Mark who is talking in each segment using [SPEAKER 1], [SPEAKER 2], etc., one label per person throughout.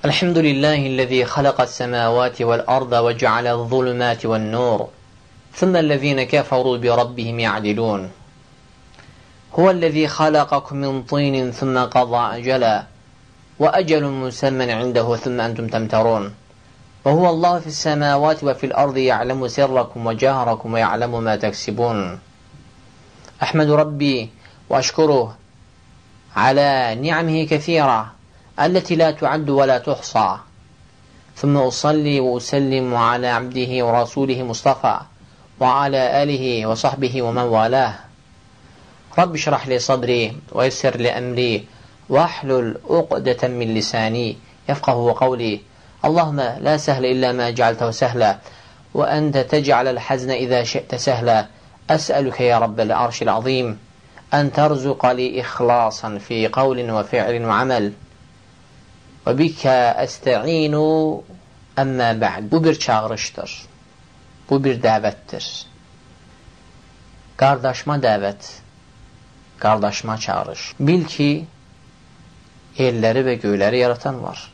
[SPEAKER 1] الحمد لله الذي خلق السماوات والأرض وجعل الظلمات والنور ثم الذين كفروا بربهم يعدلون هو الذي خلقكم من طين ثم قضى أجلا وأجل مسمى عنده ثم أنتم تمترون وهو الله في السماوات وفي الأرض يعلم سركم وجهركم ويعلم ما تكسبون أحمد ربي وأشكره على نعمه كثيرة التي لا تعد ولا تحصى ثم أصلي وأسلم على عبده ورسوله مصطفى وعلى آله وصحبه ومن والاه رب اشرح لي صدري ويسر لي أمري واحلل عقدة من لساني يفقه قولي اللهم لا سهل إلا ما جعلته سهلا وأنت تجعل الحزن إذا شئت سهلا أسألك يا رب العرش العظيم أن ترزق لي إخلاصا في قول وفعل وعمل وبك أستعين أما بعد. Bu bir çağrıştır. Bu bir dəvətdir. Qardaşma dəvət, qardaşma çağırış. Bil ki, yerləri və göyləri yaratan var.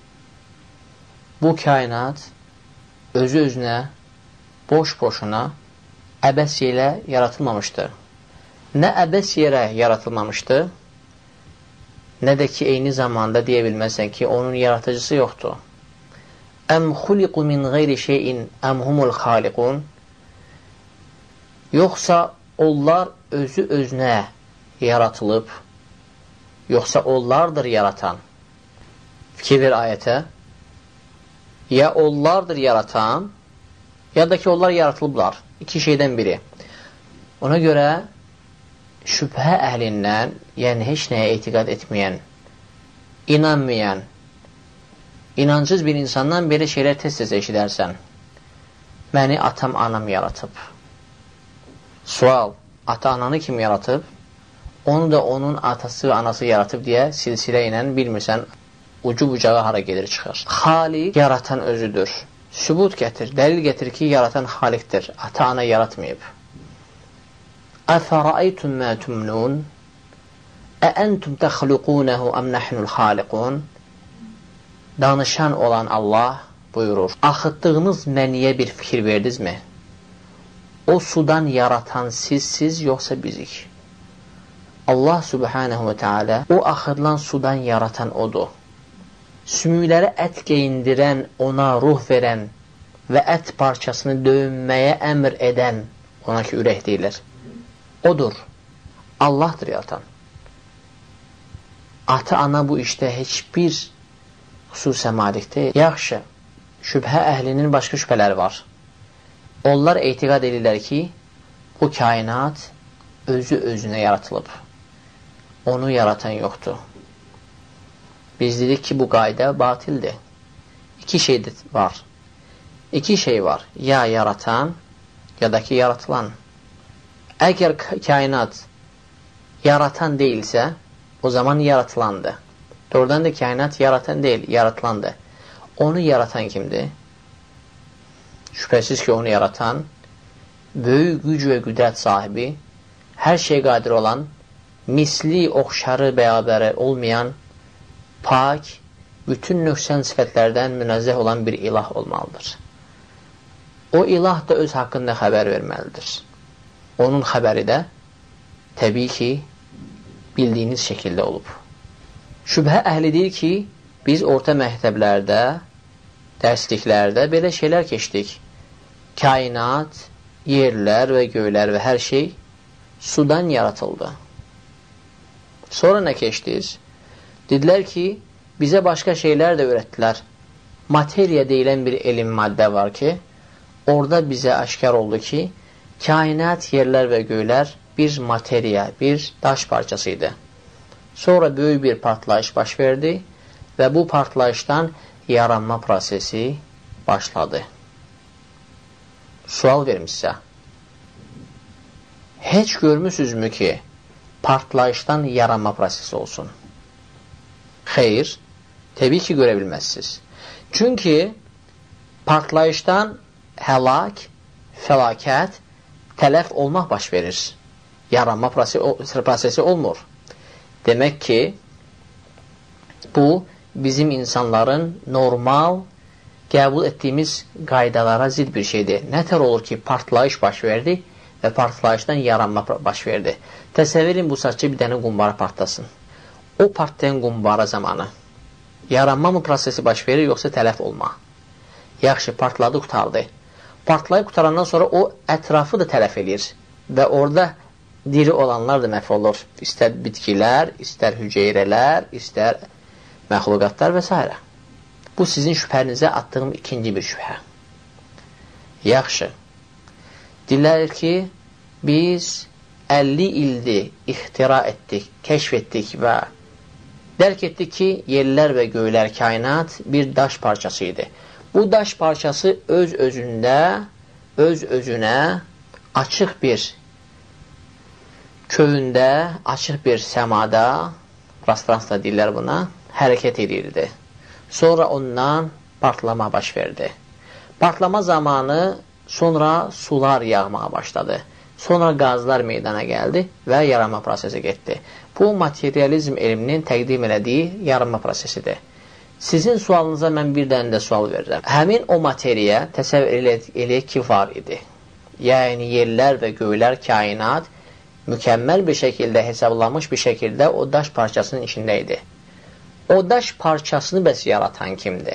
[SPEAKER 1] Bu kainat özü-özünə, boş-boşuna, əbəs yerə yaratılmamışdır. Nə əbəs yerə yaratılmamışdır, nə də ki, eyni zamanda deyə bilməsən ki, onun yaratıcısı yoxdur. Əm xuliqu min qeyri şeyin əm humul xaliqun. Yoxsa onlar özü-özünə yaratılıb, yoxsa onlardır yaratan. Fikir ver ayətə. Ya onlardır yaratan, ya da ki, onlar yaratılıblar. İki şeydən biri. Ona görə şübhə əhlindən, yəni heç nəyə etiqad etməyən, inanmayan, inancız bir insandan belə şeylər tez-tez eşidərsən. Məni atam, anam yaratıb. Sual, ata-ananı kim yaratıb? Onu da onun atası və anası yaratıb deyə silsilə ilə bilmirsən, ucu-bucağa hara gedir çıxır. Xaliq yaratan özüdür. Sübut gətir, dəlil gətir ki, yaratan xaliqdir. Ata-ana yaratmayıb. Əfərəəytum mə tümnun əəntum təxluqunehu əm nəhnul xaliqun. Danışan olan Allah buyurur. Axıtdığınız məniyə bir fikir verdinizmi? O sudan yaratan siz, yoxsa bizik? Allah subhanahu və teala o axıdılan sudan yaratan odur. Sümüklərə ət geyindirən, ona ruh verən və ət parçasını döyünməyə əmr edən, ona ki, ürək deyilir. Odur. Allahdır yaratan. Ata-ana bu işdə heç bir xüsusə malik deyil. Yaxşı, şübhə əhlinin başqa şübhələri var. Onlar etiqad edirlər ki, bu kainat özü-özünə yaratılıb. Onu yaratan yoxdur. Biz dedik ki, bu qayda batildir. İki şey var. İki şey var. Ya yaratan, ya da ki yaratılan. Əgər kainat yaratan deyilsə, o zaman yaratılandır. Doğrudan da kainat yaratan deyil, yaratılandır. Onu yaratan kimdir? Şübhəsiz ki, onu yaratan, böyük güc və qüdrət sahibi, hər şey qadir olan, misli, oxşarı, bərabəri olmayan, pak, bütün nöqsən sifətlərdən münezzeh olan bir ilah olmalıdır. O ilah da öz haqqında xəbər verməlidir. Onun xəbəri də təbii ki, bildiyiniz şəkildə olub. Şübhə əhli deyir ki, biz orta məktəblərdə, dərsliklərdə belə şeylər keçdik. Kainat, yerlər və göylər və hər şey sudan yaratıldı. Sonra nə keçdiniz? Dedilər ki, bizə başqa şeylər də öyrətdilər. Materiya deyilən bir elm maddə var ki, orada bizə aşkar oldu ki, kainat, yerlər və göylər bir materiya, bir daş parçasıydı. Sonra böyük bir partlayış baş verdi və bu partlayışdan yaranma prosesi başladı. Sual verim sizə. Heç görmüsünüzmü ki, partlayışdan yaranma prosesi olsun? Xeyr, təbii ki, görə bilməzsiniz. Çünki partlayışdan həlak, fəlakət, tələf olmaq baş verir. Yaranma prosesi olmur. Demək ki, bu bizim insanların normal qəbul etdiyimiz qaydalara zid bir şeydir. Nətər olur ki, partlayış baş verdi və partlayışdan yaranma baş verdi. Təsəvvür edin, bu saatçı bir dənə qumbara partlasın. O partlayan qumbara zamanı yaranma mı prosesi baş verir, yoxsa tələf olma? Yaxşı, partladı, qutardı. Partlayıb qutarandan sonra o ətrafı da tələf edir və orada diri olanlar da məhv olur. İstər bitkilər, istər hüceyrələr, istər məxluqatlar və s. Bu sizin şübhənizə atdığım ikinci bir şübhə. Yaxşı. Deyirlər ki, biz 50 ildir ixtira etdik, kəşf etdik və dərk etdik ki, yerlər və göylər, kainat bir daş parçası idi. Bu daş parçası öz-özünə açıq bir köyündə, açıq bir səmada, prostranstva deyirlər buna, hərəkət edirdi. Sonra ondan partlama baş verdi. Partlama zamanı sonra sular yağmağa başladı. Sonra qazlar meydana gəldi və yaranma prosesi getdi. Bu, materializm elminin təqdim elədiyi yaranma prosesidir. Sizin sualınıza mən bir dənə də sual verirəm. Həmin o materiya təsəvvür eləyək ki, var idi. Yəni, yerlər və göylər, kainat mükəmməl bir şəkildə, hesablanmış bir şəkildə o daş parçasının içində idi. O daş parçasını bəs yaratan kimdir?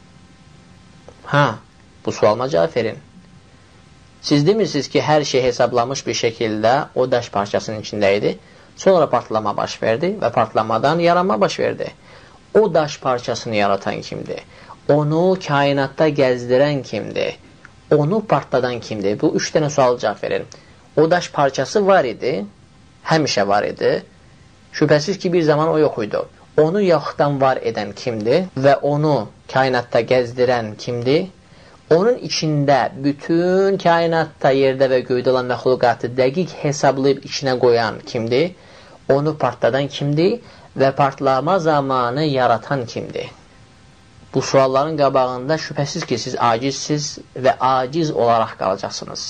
[SPEAKER 1] Bu sualıma cavab verin. Siz demirsiniz ki, hər şey hesablanmış bir şəkildə o daş parçasının içində idi. Sonra partlama baş verdi və partlamadan yaranma baş verdi. O daş parçasını yaratan kimdir? Onu kainatda gəzdirən kimdir? Onu partladan kimdir? Bu üç dənə sual cavab verin. O daş parçası var idi, həmişə var idi. Şübhəsiz ki, bir zaman o yox idi. Onu yoxdan var edən kimdir və onu kainatda gəzdirən kimdir? Onun içində bütün kainatda, yerdə və göydə olan məxluqatı dəqiq hesablayıb içinə qoyan kimdir? Onu partladan kimdir? Və partlama zamanı yaratan kimdir? Bu sualların qabağında şübhəsiz ki, siz acizsiz və aciz olaraq qalacaqsınız.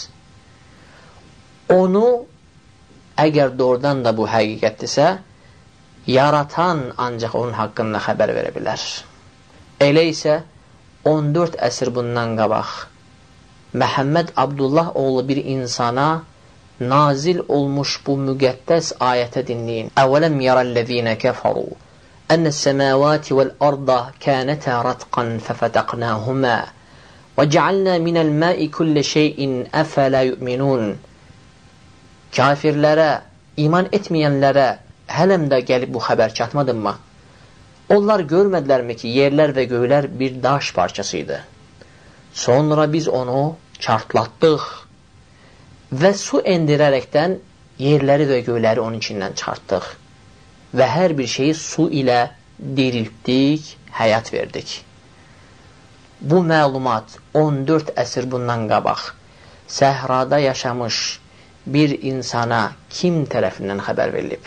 [SPEAKER 1] Onu, əgər doğrudan da bu həqiqətdirsə, yaratan ancaq onun haqqında xəbər verə bilər. Elə isə 14 əsr bundan qabaq Məhəmməd Abdullah oğlu bir insana nazil olmuş bu müqəddəs ayətə dinləyin. Əvələm yarəl-ləzīnə kəfəru ənəs-səməvati vəl-arda kənətə ratqan fəfətəqnəhumə və cəalnə minəl-məi kullə şeyin əfələ yu'minun. Kafirlərə, iman etməyənlərə hələm də gəlib bu xəbər çatmadınmı? Onlar görmədlərmi ki, yerlər və göylər bir daş parçasıydı. Sonra biz onu çartlatdıq və su endirərəkdən yerləri və göyləri onun içindən çıxartdıq və hər bir şeyi su ilə diriltdik, həyat verdik. Bu məlumat 14 əsr bundan qabaq səhrada yaşamış bir insana kim tərəfindən xəbər verilib?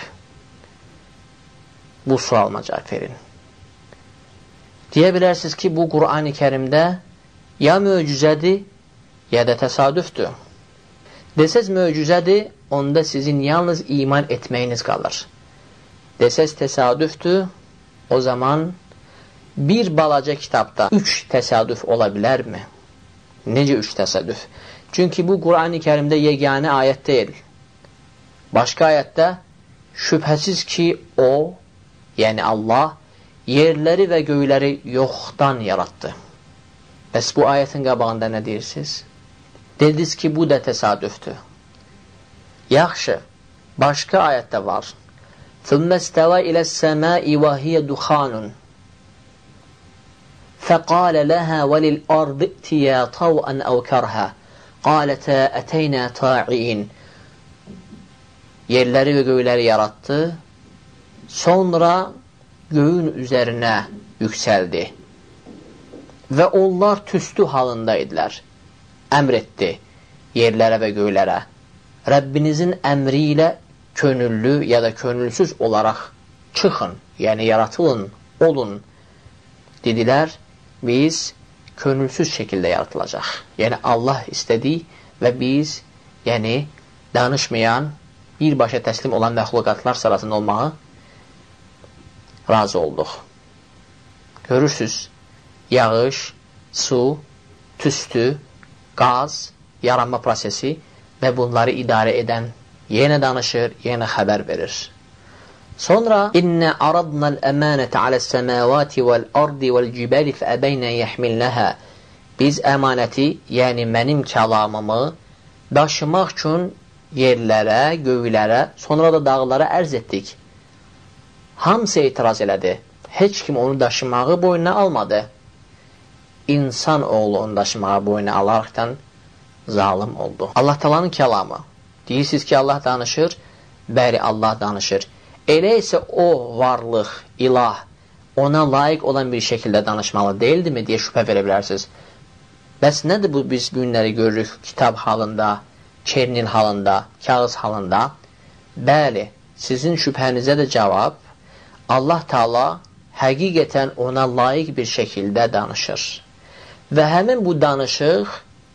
[SPEAKER 1] Bu sualıma cavab verin. Deyə bilərsiniz ki, bu Qur'an-ı Kərimdə ya möcüzədir, ya da təsadüfdür. Desəz möcüzədir, onda sizin yalnız iman etməyiniz qalır. Desəz təsadüfdür, o zaman bir balaca kitabda 3 təsadüf ola bilərmi? Necə 3 təsadüf? Çünki bu Qur'an-ı Kərimdə yeganə ayət deyil. Başqa ayətdə şübhəsiz ki, o, yəni Allah, yerləri və göyləri yoxdan yarattı. Bəs bu ayətin qabağında nə deyirsiniz? Dediniz ki, bu da təsadüfdür. Yaxşı, başqa ayətdə var. ثُمَّ اسْتَوَى إِلَى السَّمَاءِ وَهِيَ دُخَانٌ فَقَالَ لَهَا وَلِلْأَرْضِ ائْتِيَا طَوْعًا أَوْ كَرْهًا قَالَتَا أَتَيْنَا طَاعِعِينَ. Yerləri və göyləri yarattı. Sonra göyün üzərinə yüksəldi. Və onlar tüstü halındaydılar. Əmr etdi yerlərə və göylərə. Rəbbinizin əmri ilə könüllü ya da könülsüz olaraq çıxın, yəni yaratılın, olun. Dedilər, biz könülsüz şəkildə yaratılacaq. Yəni Allah istədi və biz, yəni danışmayan, birbaşa təslim olan məxluqatlar sırasında olmağı razı olduq. Görürsünüz, yağış, su, tüstü, qaz, yaranma prosesi və bunları idarə edən yenə danışır, yenə xəbər verir. Sonra İnnə aradnal əmanətə aləs-səmavati vəl-ardi vəl-cibali fəəbəynə yəhmilnəhə. Biz əmanəti, yəni mənim kəlamımı daşımaq üçün yerlərə, göylərə, sonra da dağlara ərz etdik. Hamısı etiraz elədi. Heç kim onu daşımağı boynuna almadı. İnsan oğlu onu daşımağı boynuna alaraqdan zalim oldu. Allah Taala'nın kəlamı. Deyirsiniz ki, Allah danışır. Bəli, Allah danışır. Elə isə o varlıq, ilah, ona layiq olan bir şəkildə danışmalı deyildimi deyə şübhə verə bilərsiniz. Bəs nədir bu biz günləri görürük kitab halında, çernil halında, kağız halında? Bəli, sizin şübhənizə də cavab, Allah Taala həqiqətən ona layiq bir şəkildə danışır. Və həmin bu danışıq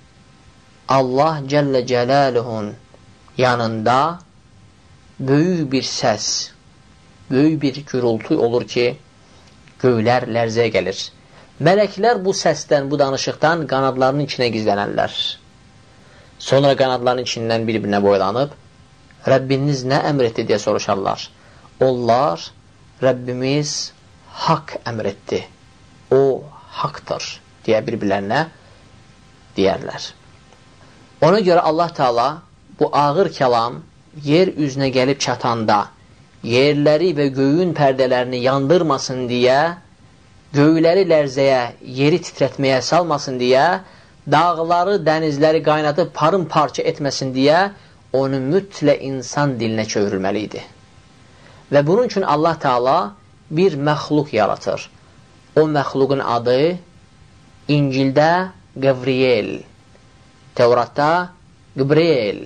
[SPEAKER 1] Allah Cəllə Cəlaluhun yanında böyük bir səs, böyük bir gürültü olur ki, göylər lərzəyə gəlir. Mələklər bu səsdən, bu danışıqdan qanadlarının içinə gizlənərlər. Sonra qanadların içindən bir-birinə boylanıb, Rəbbiniz nə əmr etdi deyə soruşarlar. Onlar, Rəbbimiz haqq əmr etdi. O, haqdır deyə bir-birlərinə deyərlər. Ona görə Allah Taala bu ağır kəlam yer üzünə gəlib çatanda, yerləri və göyün pərdələrini yandırmasın deyə, göyləri lərzəyə, yeri titrətməyə salmasın deyə, dağları, dənizləri qaynadıb parça etməsin deyə, onu mütləq insan dilinə çevrilməli idi. Və bunun üçün Allah Taala bir məxluq yaratır. O məxluqun adı İncildə Qavriyel, Tevratda Qibriyel,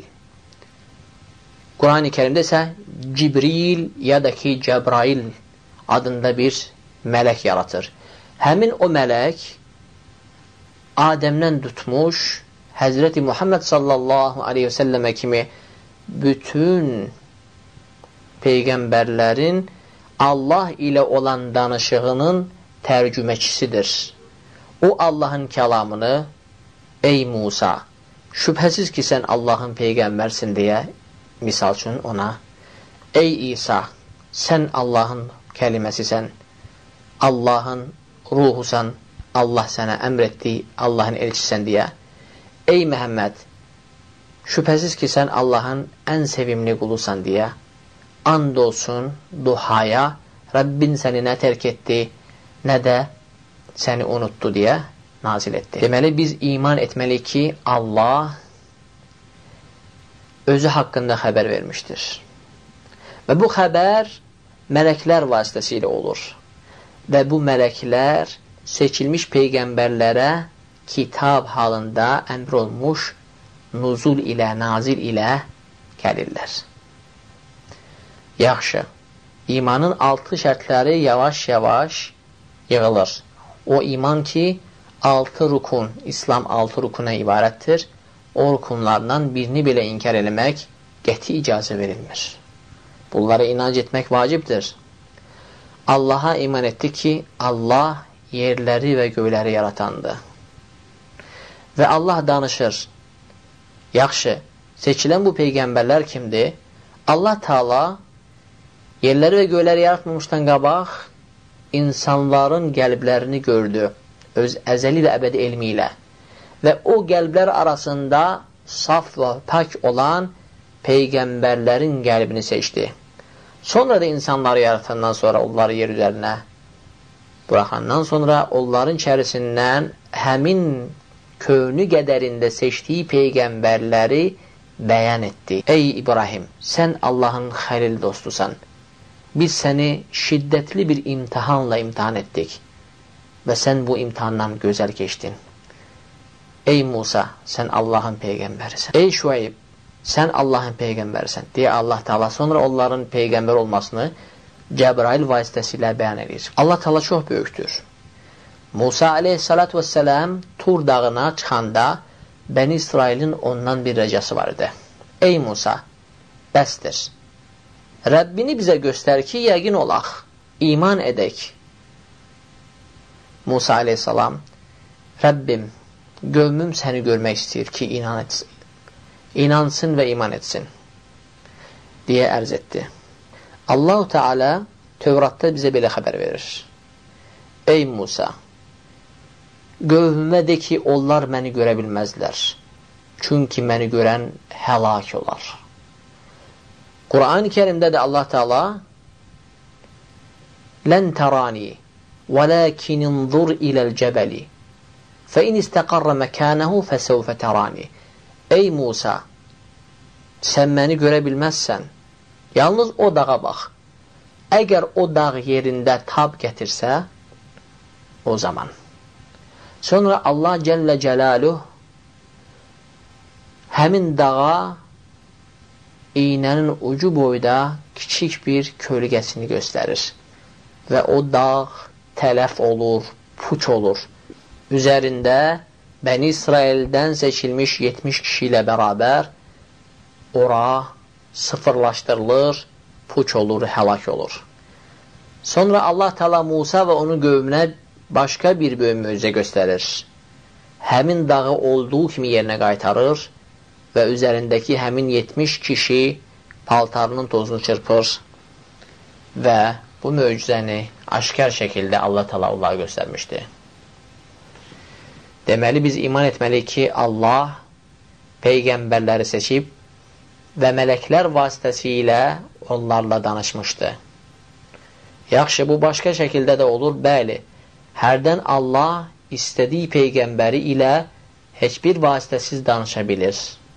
[SPEAKER 1] Quran-ı Kərimdə isə Cibril ya da ki Cəbrail adında bir mələk yaratır. Həmin o mələk Adəmdən tutmuş Həzrəti Muhammed sallallahu aleyhi və səlləmə kimi bütün peyğəmbərlərin Allah ilə olan danışığının tərcüməkçisidir. O Allahın kəlamını, ey Musa, şübhəsiz ki sən Allahın peyğəmbərsin deyə, misal üçün ona, ey İsa, sən Allahın kəliməsisən, Allahın ruhusan, Allah sənə əmr etdi, Allahın elçisən deyə, ey Məhəmməd, şübhəsiz ki sən Allahın ən sevimli qulusan deyə, and olsun duhaya, Rəbbin səni nə tərk etdi, nə də səni unutdu deyə nazil etdi. Deməli, biz iman etməliyik ki, Allah özü haqqında xəbər vermişdir. Və bu xəbər mələklər vasitəsilə olur. Və bu mələklər seçilmiş peyğəmbərlərə kitab halında əmr olmuş nuzul ilə, nazil ilə gəlirlər. Yaxşı, imanın 6 şərtləri yavaş-yavaş yığılır. O iman ki, 6 rukun, İslam 6 rukuna ibarətdir. O rukunlardan birini belə inkar eləmək qəti icazə verilmir. Bunlara inanc etmək vacibdir. Allaha iman etdi ki, Allah yerləri və göyləri yaratandır. Və Allah danışır. Yaxşı, seçilən bu peyğəmbərlər kimdir? Allah Taala yerləri və göyləri yaratmamışdan qabaq insanların qəlblərini gördü öz əzəli və əbədi elmi ilə və o qəlblər arasında saf və pak olan peyğəmbərlərin qəlbini seçdi. Sonra da insanları yaratandan sonra onları yer üzərinə buraxandan sonra onların içərisindən həmin könlü qədərində seçdiyi peyğəmbərləri bəyan etdi. Ey İbrahim, sən Allahın xəlil dostusan. Biz səni şiddətli bir imtihanla imtihan etdik və sən bu imtihandan gözəl keçdin. Ey Musa, sən Allahın peyğəmbərisən. Ey Şüeyb, sən Allahın peyğəmbərisən deyə Allah Taala sonra onların peyğəmbər olmasını Cəbrail vasitəsilə bəyan edir. Allah Taala çox böyükdür. Musa aleyhissalatu vesselam Tur dağına çıxanda Bəni İsrailin ondan bir rəcəsi var idi. Ey Musa, bəsdir. Rəbbini bizə göstər ki, yəqin olaq, iman edək. Musa aleyhissalam, Rəbbim, qövmüm səni görmək istəyir ki, inansın və iman etsin, deyə ərz etdi. Allah-u Teala Tövratda bizə belə xəbər verir. Ey Musa, qövmümə de ki, onlar məni görə bilməzlər. Çünki məni görən həlak olar. Quran-ı Kerimdə də Allah Teala Lən tərani vələkin inzur iləl cəbəli fəin istəqarra məkənəhu fəsəvfə tərani. Ey Musa, sən məni görə bilməzsən. Yalnız o dağa bax. Əgər o dağ yerində tab gətirsə, o zaman. Sonra Allah Cəllə Cəlaluhu həmin dağa iynənin ucu boyda kiçik bir kölgəsini göstərir. Və o dağ tələf olur, puç olur. Üzərində Bəni İsraildən seçilmiş 70 kişi ilə bərabər ora sıfırlaşdırılır, puç olur, həlak olur. Sonra Allah Teala Musa və onun qövmünə başqa bir böyük möcüzə göstərir. Həmin dağı olduğu kimi yerinə qaytarır və üzərindəki həmin 70 kişi paltarının tozunu çırpır və bu möcüzəni aşkar şəkildə Allah Teala onlara göstərmişdi. Deməli, biz iman etməliyik ki, Allah peyğəmbərləri seçib və mələklər vasitəsilə onlarla danışmışdı. Yaxşı, bu başqa şəkildə də olur, bəli. Hərdən Allah istədiyi peyğəmbəri ilə heç bir vasitəsiz danışa bilir.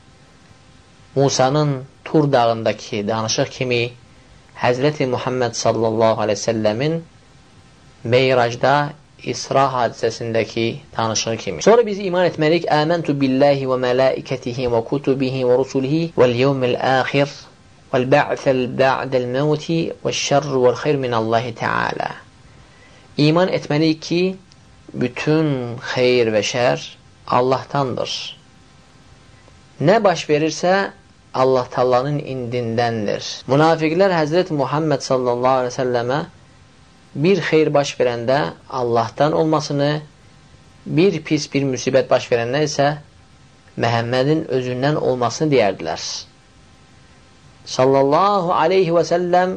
[SPEAKER 1] Musanın Tur dağındakı danışıq kimi Həzrəti Muhammed sallallahu aleyhi ve sellemin Meyracda İsra hadisəsindəki danışığı kimi. Sonra biz iman etməliyik, Əməntu billahi və mələikətihi və kutubihi və rusulihi vəl yevmil əxir vəl bə'fəl bə'dəl məvti və şərr vəl xeyr minallahi teala. İman etməliyik ki, bütün xeyr və şər Allahdandır. Nə baş verirsə, Allah Taala'nın indindəndir. Münafiqlər Həzrət Muhammed sallallahu aleyhi ve sellemə bir xeyr baş verəndə Allahdan olmasını, bir pis bir müsibət baş verəndə isə Məhəmmədin özündən olmasını deyərdilər. Sallallahu aleyhi və səlləm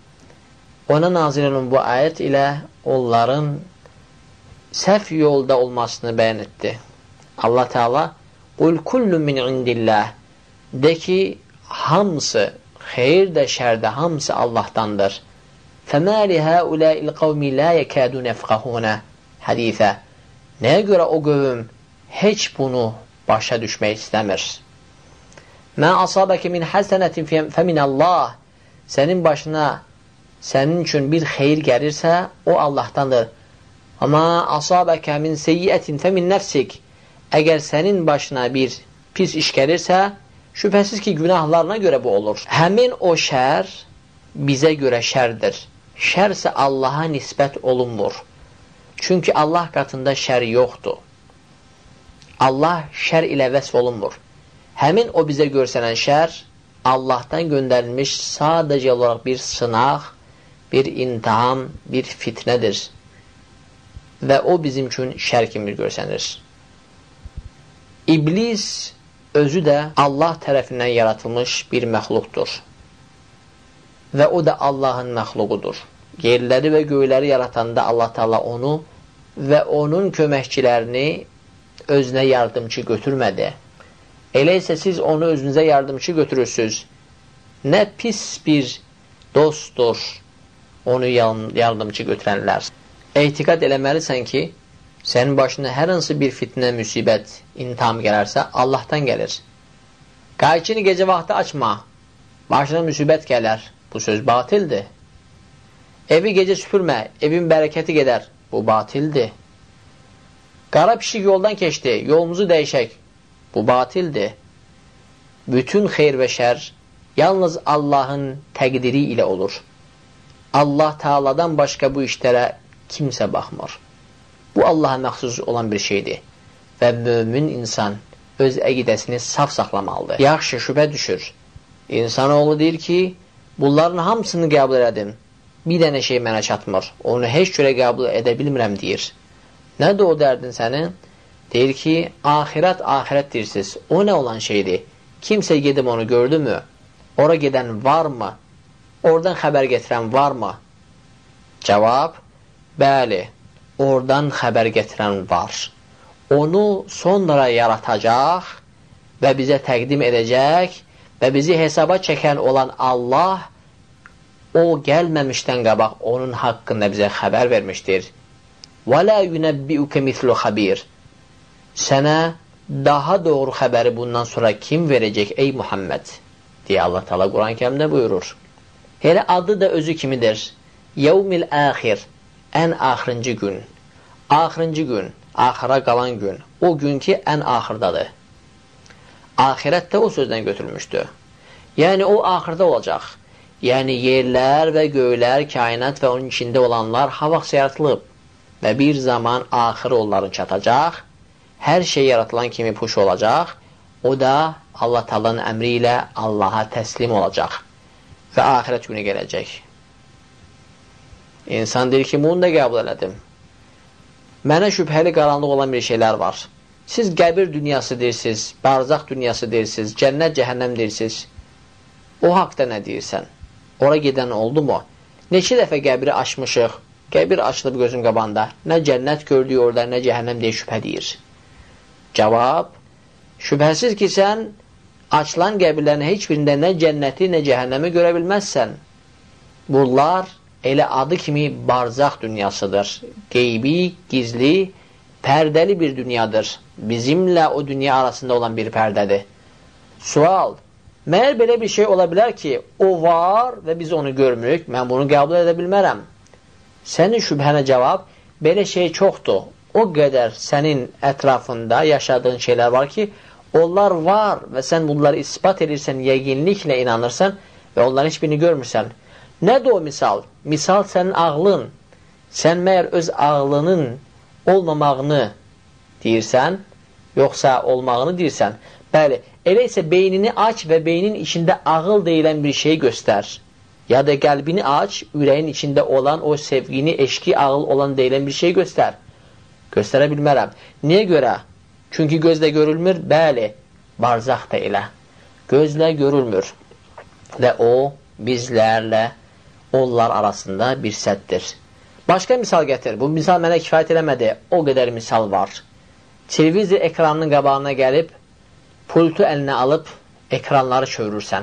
[SPEAKER 1] ona nazil olan bu ayət ilə onların səhv yolda olmasını bəyan etdi. Allah Teala Qul kullun min indillah, de ki, hamısı, xeyir də şər də hamısı Allahdandır. فَمَا لِهَاُولَٰئِ الْقَوْمِ لَا يَكَادُونَ يَفْقَهُونَ hədifə. Nəyə görə o qövm heç bunu başa düşmək istəmir? مَا أَصَابَكَ مِنْ حَسَنَةٍ فَمِنَ اللّٰهِ, sənin başına, sənin üçün bir xeyir gəlirsə, o Allahdandır. وَمَا أَصَابَكَ مِنْ سَيِّئَةٍ فَمِنْ نَفْسِكَ, əgər sənin başına bir pis iş gəlirsə, şübhəsiz ki, günahlarına görə bu olur. Həmin o şər bizə görə şərdir. Şərsə Allaha nisbət olunmur. Çünki Allah qatında şər yoxdur. Allah şər ilə vəsf olunmur. Həmin o bizə görsənən şər Allahdan göndərilmiş sadəcə olaraq bir sınaq, bir imtihan, bir fitnədir. Və o bizim üçün şər kimi görsənir. İblis özü də Allah tərəfindən yaratılmış bir məxluqdur. Və o da Allahın məxluqudur. Yerləri və göyləri yaratanda Allah Teala onu və onun köməkçilərini özünə yardımcı götürmədi. Elə isə siz onu özünüzə yardımcı götürürsünüz. Nə pis bir dostdur onu yardımcı götürənlər. Etiqad eləməlisən ki, sənin başına hər hansı bir fitnə, müsibət, imtihan gələrsə, Allahdan gəlir. Qayçını gecə vaxtı açma, başına müsibət gələr. Bu söz batildir. Evi gecə süpürmə, evin bərəkəti gedər. Bu batildir. Qara pişik yoldan keçdi, yolumuzu dəyişək. Bu batildir. Bütün xeyr və şər yalnız Allahın təqdiri ilə olur. Allah Teala'dan başqa bu işlərə kimsə baxmır. Bu Allaha məxsus olan bir şeydir. Və mömin insan öz əqidəsini saf saxlamalıdır. Yaxşı, şübhə düşür. İnsanoğlu deyir ki, bunların hamısını qəbul elədim. Bir dənə şey mənə çatmır. Onu heç cürə qəbul edə bilmirəm deyir. Nədir o dərdin sənin? Deyir ki, ahirət deyirsiniz. O nə olan şeydir? Kimsə gedib onu gördü mü? Ora gedən varmı? Oradan xəbər getirən varmı? Cavab, bəli, oradan xəbər getirən var. Onu sonra yaratacaq və bizə təqdim edəcək və bizi hesaba çəkən olan Allah o gəlməmişdən qabaq onun haqqında bizə xəbər vermişdir. وَلَا يُنَبِّئُكَ مِثْلُ خَبِيرٌ Sənə daha doğru xəbəri bundan sonra kim verəcək ey Muhammed? Deyə Allah Teala Quran-ı Kərimdə buyurur. Elə adı da özü kimidir? Yevmil axir, ən axırıncı gün. Axırıncı gün, axıra qalan gün. O gün ki, ən axırdadır. Ahirət də o sözdən götürülmüşdür. Yəni, o axırda olacaq. Yəni, yerlər və göylər, kainat və onun içində olanlar ha vaxt yaratılıb və bir zaman axırı onların çatacaq. Hər şey yaratılan kimi puş olacaq. O da Allah Taala'nın əmri ilə Allaha təslim olacaq və axirət günü gələcək. İnsan deyir ki, bunu da qəbul elədim. Mənə şübhəli qaranlıq olan bir şeylər var. Siz qəbir dünyası deyirsiniz, barzaq dünyası deyirsiniz, cənnət, cəhənnəm deyirsiniz. O haqda nə deyirsən? Ora gedən oldu mu? Neçə dəfə qəbri açmışıq, qəbir açılıb gözün qabanda. Nə cənnət gördüyü orada, nə cəhənnəm deyə şübhə deyir. Cavab, şübhəsiz ki, sən açılan qəbirlərin heç birində nə cənnəti, nə cəhənnəmi görə bilməzsən. Bunlar elə adı kimi barzaq dünyasıdır. Qeybi, gizli, pərdəli bir dünyadır. Bizimlə o dünya arasında olan bir pərdədir. Sual, məyər belə bir şey ola bilər ki, o var və biz onu görmürük, mən bunu qəbul edə bilmərəm. Sənin şübhənə cavab, belə şey çoxdur. O qədər sənin ətrafında yaşadığın şeylər var ki, onlar var və sən bunları ispat edirsən, yəqinliklə inanırsan və onların heç birini görmürsən. Nədir o misal? Misal sənin ağlın. Sən məyər öz ağlının olmamağını deyirsən, yoxsa olmağını deyirsən? Bəli, elə isə beynini aç və beynin içində ağıl deyilən bir şey göstər. Ya da qəlbini aç, ürəyin içində olan o sevgini, eşki, ağıl olan deyilən bir şey göstər. Göstərə bilmərəm. Niyə görə? Çünki gözlə görülmür. Bəli, barzaq da elə. Gözlə görülmür. Və o, bizlərlə onlar arasında bir səddir. Başqa misal gətir. Bu misal mənə kifayət eləmədi. O qədər misal var. Televizor ekranının qabağına gəlib, pultu əlinə alıb, ekranları çövürürsən.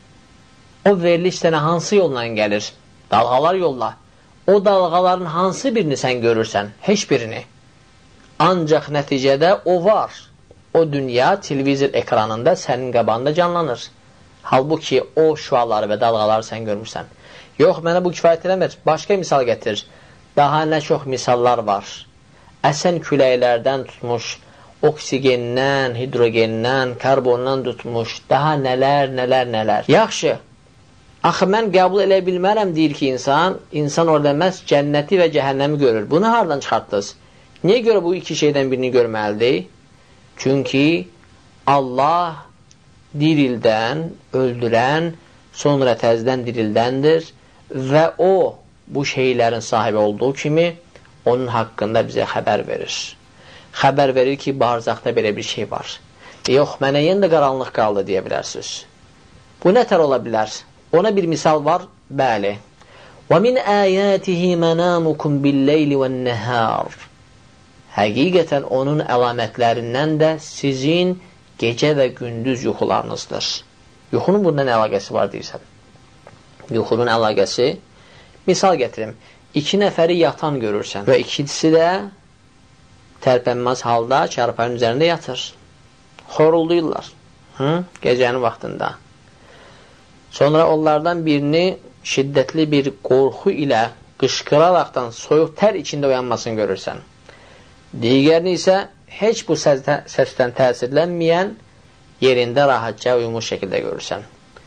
[SPEAKER 1] O veriliş sənə hansı yolla gəlir? Dalğalar yolla. O dalğaların hansı birini sən görürsən? Heç birini. Ancaq nəticədə o var. O dünya televizor ekranında sənin qabağında canlanır. Halbuki o şüaları və dalğaları sən görmürsən. Yox, mənə bu kifayət eləmir. Başqa misal gətir. Daha nə çox misallar var. Əsən küləklərdən tutmuş, oksigendən, hidrogendən, karbondan tutmuş, daha nələr. Yaxşı, axı mən qəbul elə bilmərəm deyir ki insan orada məhz cənnəti və cəhənnəmi görür. Bunu hardan çıxartdınız? Niyə görə bu iki şeydən birini görməlidir? Çünki Allah dirildən, öldürən, sonra təzdən dirildəndir və o, bu şeylərin sahibi olduğu kimi onun haqqında bizə xəbər verir. Xəbər verir ki, barzaqda belə bir şey var. Yox, mənə yenə də qaranlıq qaldı deyə bilərsiniz. Bu nətər ola bilər? Ona bir misal var, bəli. وَمِنْ آيَاتِهِ مَنَامُكُمْ بِاللَّيْلِ وَالنَّهَارِ Həqiqətən onun əlamətlərindən də sizin gecə və gündüz yuxularınızdır. Yuxunun bundan əlaqəsi var deyirsən. Yuxunun əlaqəsi, misal gətirim, 2 nəfəri yatan görürsən və ikisi də tərpənməz halda çarpayın üzərində yatır. Xorulduyurlar gecənin vaxtında. Sonra onlardan birini şiddətli bir qorxu ilə qışqıraraqdan soyuq tər içində oyanmasını görürsən. Digərini isə heç bu səsdən təsirlənməyən yerində rahatca uyumuş şəkildə görürsən.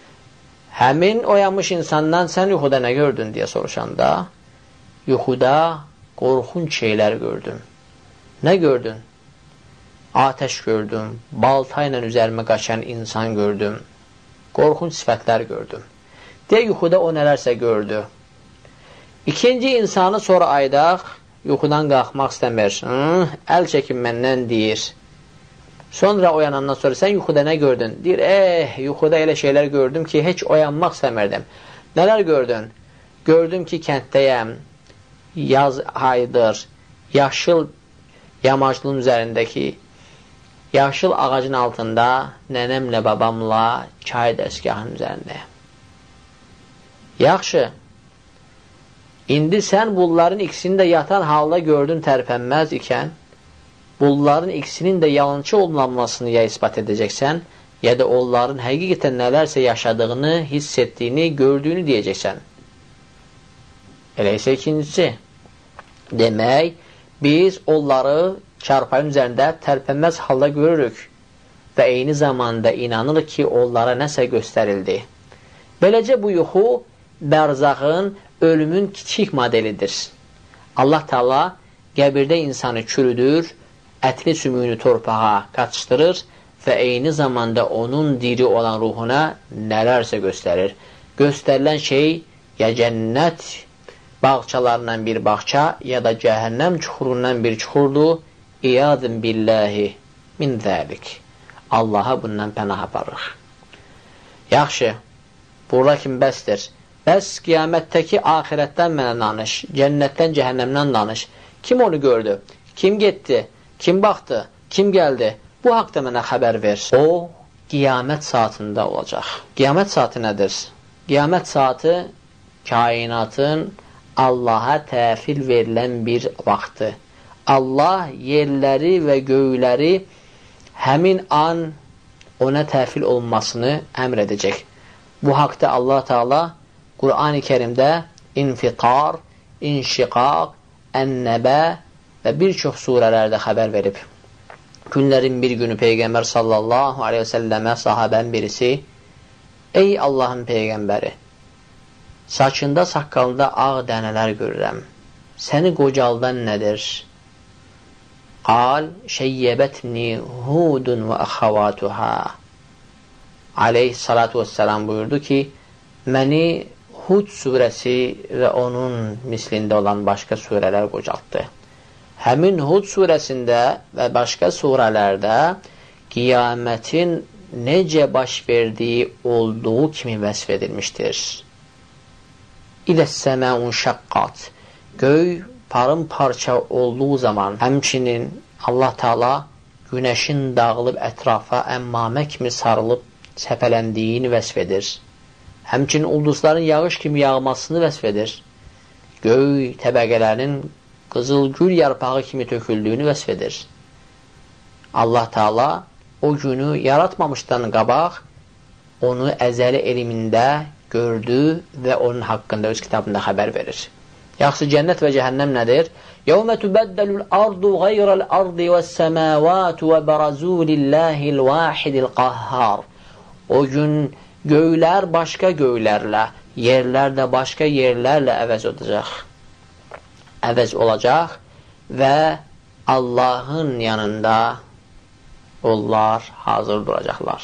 [SPEAKER 1] Həmin oyanmış insandan sən yuxuda nə gördün deyə soruşanda, yuxuda qorxunc şeylər gördüm. Nə gördün? Atəş gördüm, balta ilə üzərimə qaçan insan gördüm, qorxunc sifətlər gördüm. Deyə yuxuda o nələrsə gördü. İkinci insanı sonra aydaq yuxudan qalxmaq istəmir. Əl çəkin məndən deyir. Sonra oyanandan sonra sən yuxuda nə gördün? Deyir, yuxuda elə şeylər gördüm ki, heç oyanmaq istəmirdim. Nələr gördün? Gördüm ki, kənddəyəm, yaz ayıdır, yaşıl yamaclığın üzərindəki yaşıl ağacın altında nənəmlə, babamla çay dəstgahının üzərindəyəm. Yaxşı, indi sən bunların ikisini də yatan halda gördün tərpənməz ikən, bunların ikisinin də yalançı olunmasını ya ispat edəcəksən, ya da onların həqiqətən nələrsə yaşadığını, hiss etdiyini, gördüyünü deyəcəksən. Elə isə ikincisi, demək, biz onları çarpayın üzərində tərpənməz halda görürük və eyni zamanda inanırıq ki, onlara nəsə göstərildi. Beləcə bu yuxu bərzağın, ölümün kiçik modelidir. Allah Teala qəbirdə insanı çürüdür, ətli sümüyünü torpağa qaçışdırır və eyni zamanda onun diri olan ruhuna nələrsə göstərir. Göstərilən şey ya cənnət bağçalarından bir bağça, ya da cəhənnəm çuxurundan bir çuxurdur. İyadın billahi min zəlik. Allaha bundan pənah aparırıq. Yaxşı, burada kim bəsdir? Bəs qiyamətdəki axirətdən mənə danış, cənnətdən, cəhənnəmdən danış. Kim onu gördü? Kim getdi? Kim baxdı? Kim gəldi? Bu haqda mənə xəbər ver. O, qiyamət saatında olacaq. Qiyamət saatı nədir? Qiyamət saatı kainatın Allaha təhvil verilən bir vaxtı. Allah yerləri və göyləri həmin an ona təhvil olunmasını əmr edəcək. Bu haqda Allah Teala Qur'an-ı Kerimdə infitar, inşiqaq, ən-nəbə və bir çox surələrdə xəbər verib. Günlərin bir günü Peyğəmbər sallallahu aleyhi və səlləmə sahabən birisi, ey Allahın Peyğəmbəri, saçında, saqqalında ağ dənələr görürəm. Səni qocaldan nədir? Qal, şəyyəbətni hudun və əxavatuhə. Aleyhissalatu vesselam buyurdu ki, məni Hud surəsi və onun mislində olan başqa surələr qocaltdı. Həmin Hud surəsində və başqa surələrdə qiyamətin necə baş verdiyi olduğu kimi vəsf edilmişdir. İləs-səməun şəqqat. Göy parça olduğu zaman, həmçinin Allah Teala günəşin dağılıb ətrafa əmmamə kimi sarılıb səpələndiyini vəsf edir. Həmçinin ulduzların yağış kimi yağmasını vəsf edir. Göy təbəqələrinin qızıl gül yarpağı kimi töküldüyünü vəsf edir. Allah Teala o günü yaratmamışdan qabaq onu əzəli elmində gördü və onun haqqında öz kitabında xəbər verir. Yaxşı, cənnət və cəhənnəm nədir? يَوْمَ تُبَدَّلُ الْأَرْضُ غَيْرَ الْأَرْضِ وَالسَّمَاوَاتُ وَبَرَزُوا لِلَّهِ الْوَاحِدِ الْقَهَّارِ. O gün göylər başqa göylərlə, yerlər də başqa yerlərlə əvəz olacaq və Allahın yanında onlar hazır duracaqlar.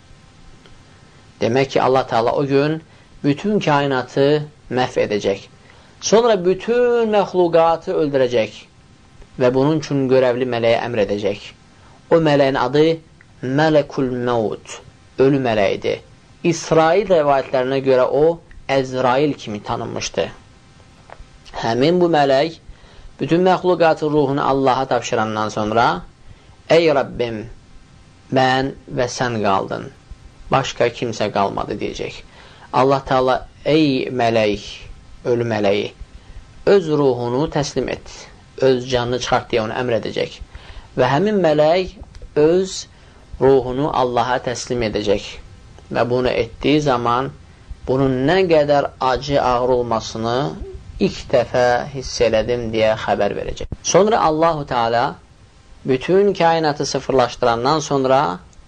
[SPEAKER 1] Demək ki, Allah Teala o gün bütün kainatı məhv edəcək. Sonra bütün məxluqatı öldürəcək və bunun üçün görəvli mələyə əmr edəcək. O mələyin adı Mələkul Məud, ölü mələyidir. İsrail rəvayətlərinə görə o, Əzrail kimi tanınmışdı. Həmin bu mələk bütün məxluqatın ruhunu Allaha tapşırandan sonra, ey Rabbim, mən və sən qaldın, başqa kimsə qalmadı deyəcək. Allah Teala, ey mələk, ölü mələyi, öz ruhunu təslim et, öz canını çıxart deyə onu əmr edəcək. Və həmin mələk öz ruhunu Allaha təslim edəcək. Və bunu etdiyi zaman bunun nə qədər acı, ağır olmasını ilk dəfə hiss elədim deyə xəbər verəcək. Sonra Allah-u Teala bütün kainatı sıfırlaşdırandan sonra,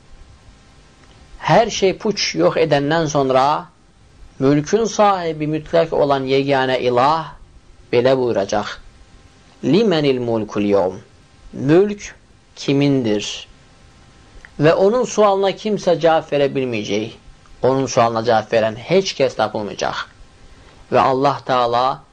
[SPEAKER 1] hər şey puç yox edəndən sonra, mülkün sahibi mütləq olan yeganə ilah belə buyuracaq. Limənil mulkul yevm. Mülk kimindir? Və onun sualına kimsə cavab verə bilməyəcək. Onun sualına cavab verən heç kəs tapılmayacaq. Və Allah Teala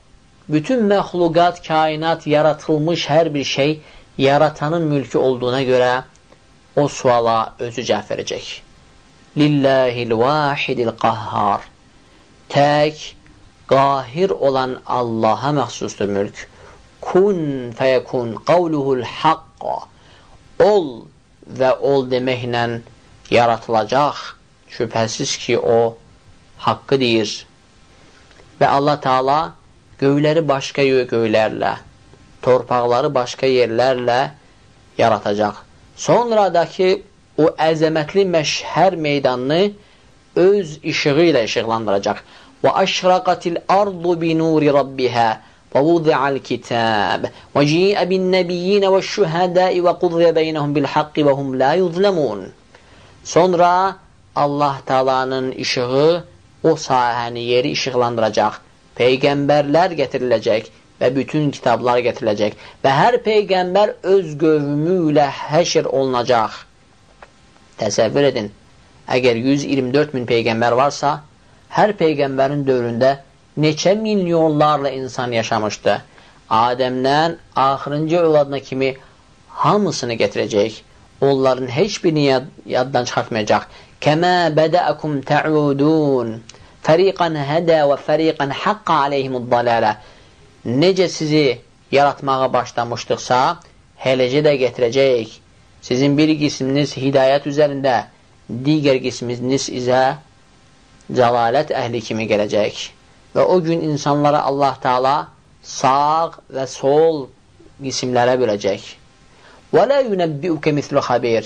[SPEAKER 1] bütün məxluqat, kainat, yaratılmış hər bir şey yaratanın mülkü olduğuna görə o suala özü cavab verəcək. Lillahil vahidil qahhar. Tək, qahir olan Allaha məxsusdur mülk. Kun fəyəkun qavluhul haqqa. Ol və ol deməklə yaratılacaq. Şübhəsiz ki, o haqqı deyir. Və Allah Teala göyləri başqa göylərlə, torpaqları başqa yerlərlə yaratacaq. Sonradakı o əzəmətli məşhər meydanını öz işığı ilə işıqlandıracaq. Və əşraqatil ardu bi nuri rabbihə və vudi'al kitab və ci'ə bin nəbiyyinə və şühədəi və qudriyə beynəhum bil haqqi və hum la yuzləmun. Sonra Allah Taala'nın işığı o sahəni, yeri işıqlandıracaq. Peyğəmbərlər gətiriləcək və bütün kitablar gətiriləcək və hər peyğəmbər öz qövmü ilə həşr olunacaq. Təsəvvür edin, əgər 124 min peyğəmbər varsa, hər peyğəmbərin dövründə neçə milyonlarla insan yaşamışdı. Adəmdən axırıncı övladına kimi hamısını gətirəcək. Onların heç birini yaddan çıxartmayacaq. Kəmə bədəəkum tə'udun fəriqən hədə və fəriqən haqqə aleyhimud-dalalə. Necə sizi yaratmağa başlamışdıqsa, eləcə də gətirəcək. Sizin bir qisminiz hidayət üzərində, digər qisminiz isə cəlalət əhli kimi gələcək. Və o gün insanlara Allah Teala sağ və sol qismlərə böləcək. Və lə yunəbbi'ukə mislu xabir.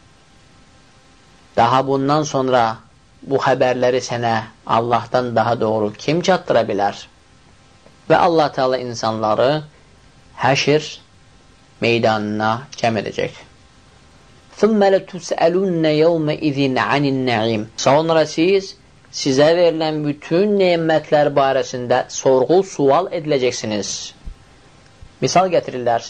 [SPEAKER 1] Daha bundan sonra bu xəbərləri sənə Allahdan daha doğru kim çatdıra bilər? Və Allah Teala insanları həşr meydanına cəm edəcək. ثُمَّ لَتُسْأَلُنَّ يَوْمَ اِذٍ عَنِ النَّعِيمِ. Sonra sizə verilən bütün nemətlər barəsində sorğu-sual ediləcəksiniz. Misal gətirirlər.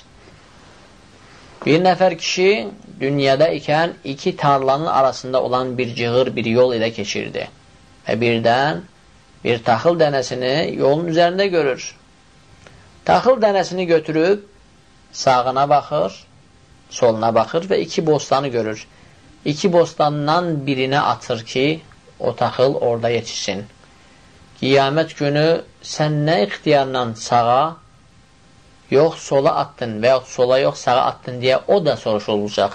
[SPEAKER 1] Bir nəfər kişi dünyada ikən iki tarlanın arasında olan bir cığır bir yol ilə keçirdi. Və birdən bir taxıl dənəsini yolun üzərində görür. Taxıl dənəsini götürüb sağına baxır, soluna baxır və iki bostanı görür. İki bostandan birinə atır ki, o taxıl orada yetişsin. Qiyamət günü sən nə ixtiyarla sağa, yox sola attın və yox sola yox sağa attın deyə o da soruşulacaq.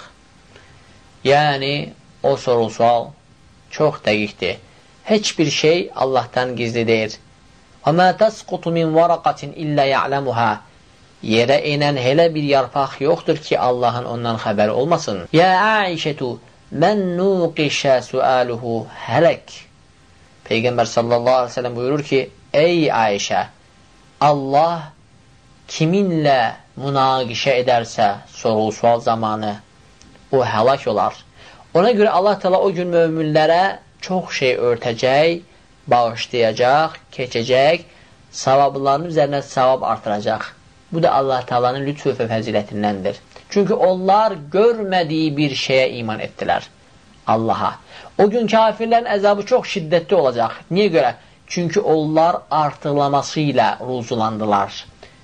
[SPEAKER 1] Yəni, o soru-sual çox dəqiqdir. Heç bir şey Allahdan gizli deyir. وَمَا تَسْقُطُ مِنْ وَرَقَةٍ إِلَّا يَعْلَمُهَا. Yerə enən elə bir yarpaq yoxdur ki, Allahın ondan xəbəri olmasın. يَا عَائِشَةُ مَنْ نُوقِشَ سُؤَالُهُ هَلَكْ. Peyğəmbər sallallahu aleyhi ve sellem buyurur ki, ey Ayşə, Allah kiminlə münaqişə edərsə soru-sual zamanı o həlak olar. Ona görə Allah Teala o gün möminlərə çox şey örtəcək, bağışlayacaq, keçəcək, savablarının üzərinə savab artıracaq. Bu da Allah Teala'nın lütfü və fəzilətindəndir. Çünki onlar görmədiyi bir şeyə iman etdilər Allaha. O gün kafirlərin əzabı çox şiddətli olacaq. Niyə görə? Çünki onlar artıqlaması ilə ruzulandılar.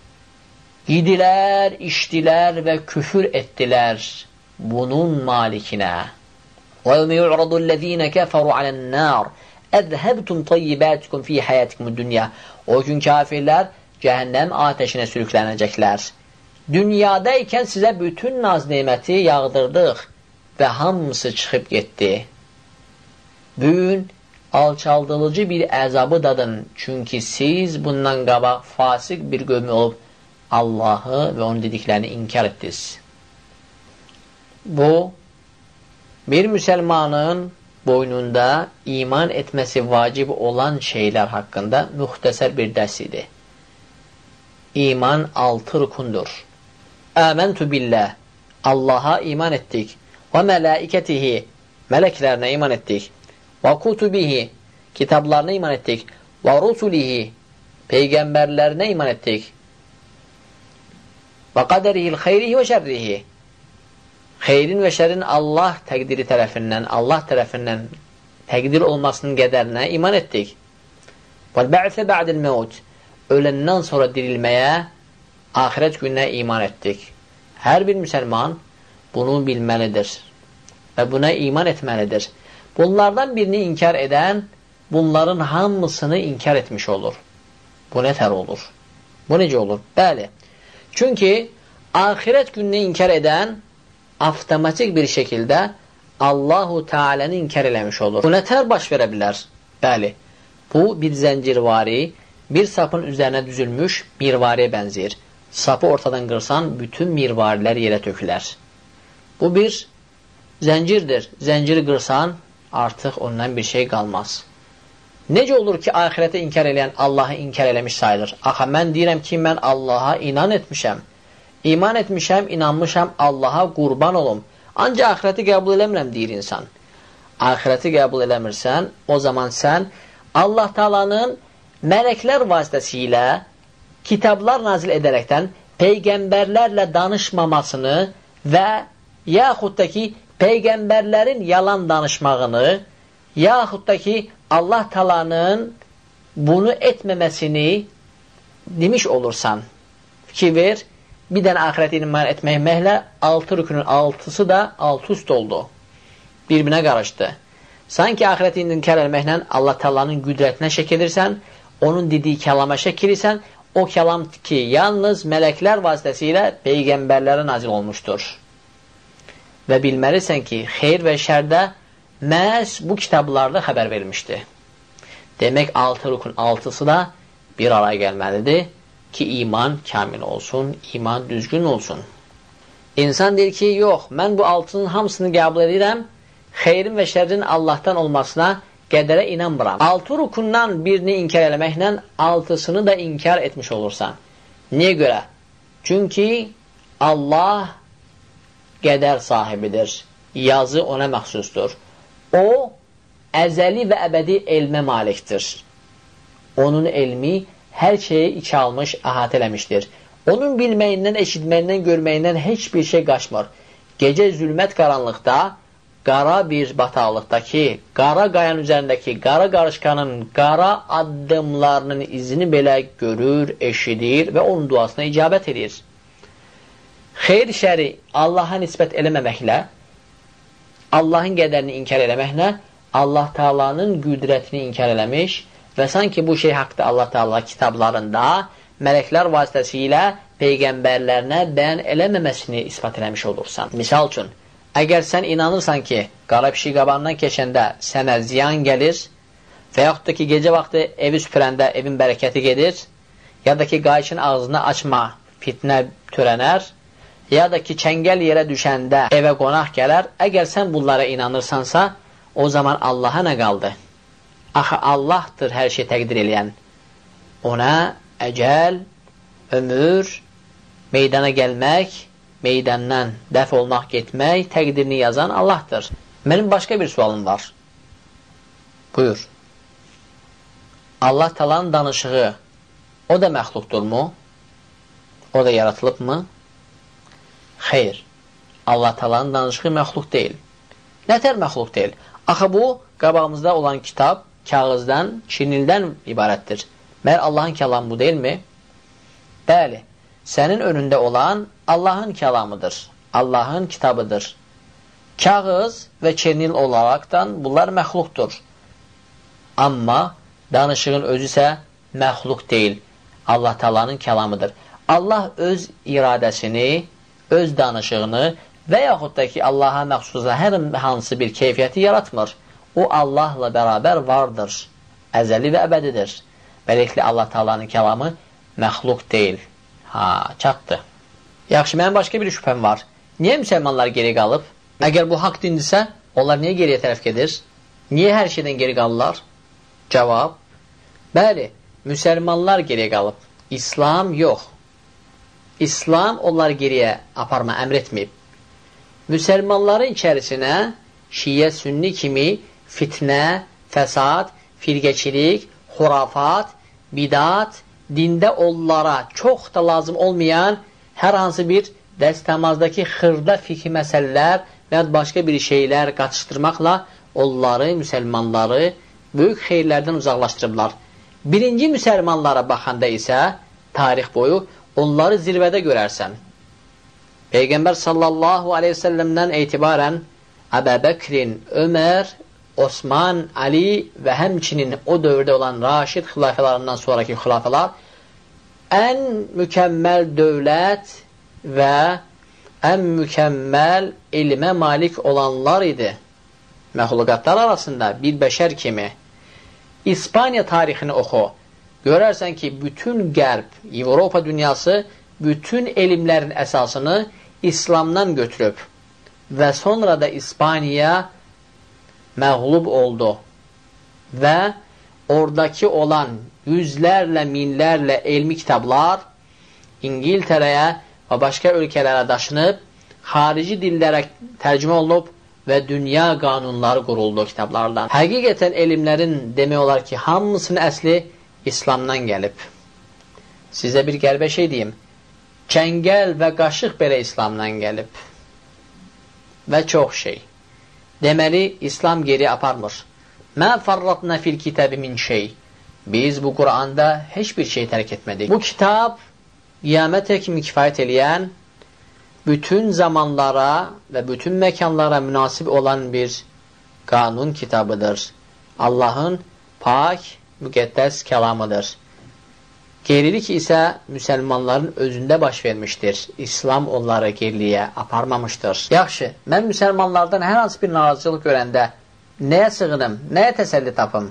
[SPEAKER 1] Yedilər, içdilər və küfür etdilər bunun malikinə. وَيَوْمَ يُعْرَضُ الَّذ۪ينَ كَفَرُوا عَلَى النَّارِ اَذْهَبْتُمْ طَيِّبَاتِكُمْ ف۪ي حَيَاتِكُمُ الدُّنْيَا. O gün kafirlər cəhənnəm atəşinə sürüklənəcəklər. Dünyadayken sizə bütün naz neməti yağdırdıq və hamısı çıxıb getdi. Bugün alçaldılıcı bir əzabı dadın. Çünki siz bundan qabaq fasik bir qövmü olub Allahı və onun dediklərini inkar etdiniz. Bu, bir müsəlmanın boynunda iman etməsi vacib olan şeylər haqqında müxtəsər bir dərs idi. İman 6 rukundur. Əməntu billah, Allaha iman etdik. Və mələikətihi, mələklərinə iman etdik. Və kutubihi, kitablarına iman etdik. Və rusulihi, peyğəmbərlərinə iman etdik. Və qədərihil xeyrihi və şərrihi, xeyrin və şərin Allah təqdiri tərəfindən, Allah tərəfindən təqdir olmasının qədərinə iman etdik. Və bə'sə bə'dil məvd, öləndən sonra dirilməyə, axirət gününə iman etdik. Hər bir müsəlman bunu bilməlidir və buna iman etməlidir. Bunlardan birini inkar edən, bunların hamısını inkar etmiş olur. Bu nətər olur? Bu necə olur? Bəli. Çünki axirət gününü inkar edən avtomatik bir şəkildə Allahu Teala'nı inkar eləmiş olur. Bu nətər baş verə bilər? Bəli. Bu bir zəncirvari, bir sapın üzərinə düzülmüş mirvariyə bənzəyir. Sapı ortadan qırsan, bütün mirvarilər yerə tökülər. Bu bir zəncirdir. Zənciri qırsan, artıq ondan bir şey qalmaz. Necə olur ki, ahirətə inkar eləyən Allahı inkar eləmiş sayılır? Axı, mən deyirəm ki, mən Allaha inan etmişəm. İman etmişəm, inanmışam, Allaha qurban olum. Ancaq ahirəti qəbul eləmirəm, deyir insan. Ahirəti qəbul eləmirsən, o zaman sən Allah Taala'nın mələklər vasitəsilə kitablar nazil edərəkdən peyğəmbərlərlə danışmamasını və yaxud da ki, peyğəmbərlərin yalan danışmağını, yaxud da ki, Allah Taala'nın bunu etməməsini demiş olursan. Fikir ver, bir dənə ahirəti iman etməklə 6 rükünün 6'sı da 6 üst oldu. Bir-birinə qarışdı. Sanki ahirəti inkar etməklə Allah Taala'nın qüdrətinə şək edirsən, onun dediyi kəlama şək edirsən, o kəlam ki, yalnız mələklər vasitəsilə peyğəmbərlərə nazil olmuşdur. Və bilməlisən ki, xeyr və şərdə məhz bu kitablarda xəbər verilmişdi. Demək, 6 rükün 6'sı da bir araya gəlməlidir ki, iman kamil olsun, iman düzgün olsun. İnsan deyir ki, yox, mən bu 6'nın hamısını qəbul edirəm, xeyrin və şərrin Allahdan olmasına qədərə inanmıram. 6 rükundan birini inkar eləməklə 6'sını da inkar etmiş olursan. Niyə görə? Çünki Allah qədər sahibidir. Yazı ona məxsusdur. O, əzəli və əbədi elmə malikdir. Onun elmi hər şeyi içə almış, əhatə eləmişdir. Onun bilməyindən, eşitməyindən, görməyindən heç bir şey qaçmır. Gecə zülmət qaranlıqda, qara bir bataqlıqdakı, qara qayanın üzərindəki, qara qarışqanın, qara addımlarının izini belə görür, eşidir və onun duasına icabət edir. Xeyr şəri Allaha nisbət eləməməklə, Allahın qədərini inkar eləməklə, Allah Taala'nın qüdrətini inkar eləmiş və sanki bu şey haqqda Allah Taala kitablarında mələklər vasitəsilə peyğəmbərlərinə bəyan eləməməsini isbat eləmiş olursan. Misal üçün, əgər sən inanırsan ki, qara pişik qabağından keçəndə sənə ziyan gəlir və yaxud da ki, gecə vaxtı evi süpürəndə evin bərəkəti gedir, ya da ki, qayışın ağzını açma, fitnə törənər, ya da ki, çəngəl yerə düşəndə evə qonaq gələr, əgər sən bunlara inanırsansa, o zaman Allaha nə qaldı? Axı, Allahdır hər şey təqdir eləyən. Ona əcəl, ömür, meydana gəlmək, meydandan dəf olmaq, getmək, təqdirini yazan Allahdır. Mənim başqa bir sualım var. Buyur. Allah Taala'nın danışığı, o da məxluqdurmu? O da yaratılıbmı? Xeyr. Allah Taala'nın danışığı məxluq deyil. Nətər məxluq deyil? Axı bu, qabağımızda olan kitab kağızdan, çinildən ibarətdir. Məhər Allahın kəlamı bu deyilmi? Bəli, sənin önündə olan Allahın kəlamıdır. Allahın kitabıdır. Kağız və çinil olaraqdan bunlar məxluqdur. Amma danışığın özü isə məxluq deyil. Allah Taala'nın kəlamıdır. Allah öz iradəsini, öz danışığını və yaxud da ki, Allaha məxsusla hər hansı bir keyfiyyəti yaratmır. O, Allahla bərabər vardır, əzəli və əbədidir. Beləliklə, Allah Taala'nın kəlamı məxluq deyil. Çatdı. Yaxşı, mənim başqa bir şübhəm var. Niyə müsəlmanlar geri qalıb? Əgər bu haqq dindirsə, onlar niyə geriyə tərəf gedir? Niyə hər şeydən geri qalırlar? Cavab, bəli, müsəlmanlar geriyə qalıb. İslam yox. İslam onları geriyə aparma, əmr etməyib. Müsəlmanların içərisinə şiyə, sünni kimi fitnə, fəsad, firqəçilik, xurafat, bidat, dində onlara çox da lazım olmayan hər hansı bir dəstəmazdakı xırda fikri məsələlər və ya başqa bir şeylər qaçışdırmaqla onları, müsəlmanları böyük xeyirlərdən uzaqlaşdırıblar. Birinci müsəlmanlara baxanda isə tarix boyu onları zirvədə görərsən. Peyğəmbər sallallahu aleyhi ve sellemdən etibarən Əbu Bəkrin, Ömər, Osman, Ali və həmçinin o dövrdə olan Raşid xilafələrından sonraki xilafələr ən mükəmməl dövlət və ən mükəmməl elmə malik olanlar idi. Məxluqatlar arasında bir bəşər kimi. İspaniya tarixini oxu. Görərsən ki, bütün qərb, Avropa dünyası bütün elmlərin əsasını İslamdan götürüb və sonra da İspaniya məğlub oldu və oradakı olan yüzlərlə, minlərlə elmi kitablar İngiltərəyə və başqa ölkələrə daşınıb, xarici dillərə tərcümə olunub və dünya qanunları quruldu kitablardan. Həqiqətən elmlərin demək olar ki, hamısının əsli İslamdan gəlib. Sizə bir qəribə şey deyim. Çəngəl və qaşıq belə İslamdan gəlib. Və çox şey. Deməli, İslam geri aparmır. Mə farratna fil kitabı min şey. Biz bu Quranda heç bir şey tərk etmədik. Bu kitab qiyamətə kimi kifayət eləyən, bütün zamanlara və bütün məkanlara münasib olan bir qanun kitabıdır. Allahın pak, müqəddəs kəlamıdır. Gerilik isə müsəlmanların özündə baş vermişdir. İslam onları geriliyə aparmamışdır. Yaxşı, mən müsəlmanlardan hər hansı bir narazılıq görəndə nəyə sığınım, nəyə təsəlli tapım?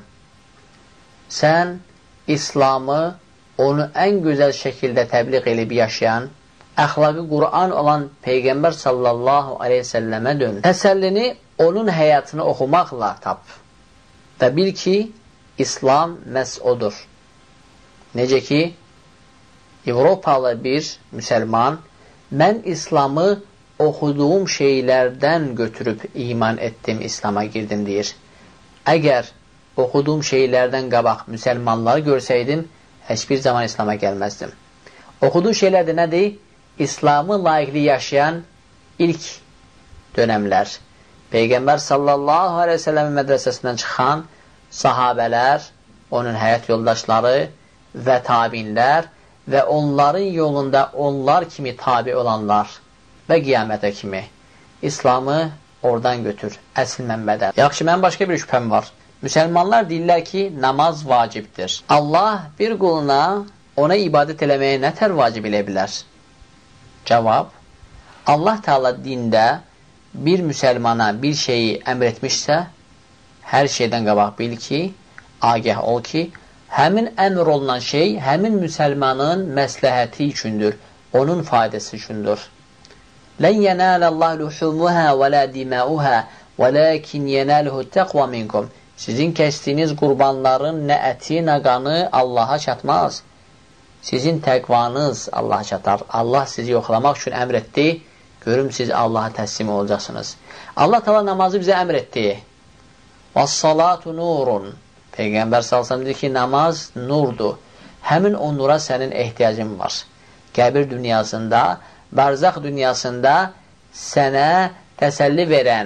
[SPEAKER 1] Sən İslamı, onu ən gözəl şəkildə təbliğ edib yaşayan, əxlaqı Qur'an olan Peyğəmbər sallallahu aleyhi ve səlləmə dön. Təsəllini onun həyatını oxumaqla tap. Və bil ki, İslam məhz odur. Necə ki, Avropalı bir müsəlman, mən İslamı oxuduğum şeylərdən götürüb iman etdim, İslama girdim deyir. Əgər oxuduğum şeylərdən qabaq müsəlmanları görsəydim, heç bir zaman İslama gəlməzdim. Oxuduğu şeylər də nədir? İslamı layiqli yaşayan ilk dönəmlər. Peyğəmbər sallallahu aleyhi ve sellem mədrəsəsindən çıxan sahabələr, onun həyat yoldaşları və tabinlər və onların yolunda onlar kimi tabi olanlar və qiyamətə kimi İslamı oradan götür, əsl mənbədən. Yaxşı, mənim başqa bir şübhəm var. Müsəlmanlar deyirlər ki, namaz vacibdir. Allah bir quluna ona ibadət eləməyə nətər vacib elə bilər? Cavab, Allah Teala dində bir müsəlmana bir şeyi əmr etmişsə, hər şeydən qabaq bil ki, agah ol ki, həmin əmr olunan şey həmin müsəlmanın məsləhəti üçündür, onun faydası üçündür. Lən yənələ-Allah luhumuhə və lə dimauhə və ləkin yənəluhu təqva minkum. Sizin kəsdiyiniz qurbanların nə əti, nə qanı Allaha çatmaz. Sizin təqvanız Allaha çatar. Allah sizi yoxlamaq üçün əmr etdi. Görüm siz Allaha təslim olacaqsınız. Allah Teala namazı bizə əmr etdi. Və-s-salatu nurun. Peyğəmbər sallallahu deyir ki, namaz nurdur. Həmin o nura sənin ehtiyacın var. Qəbir dünyasında, barzaq dünyasında sənə təsəlli verən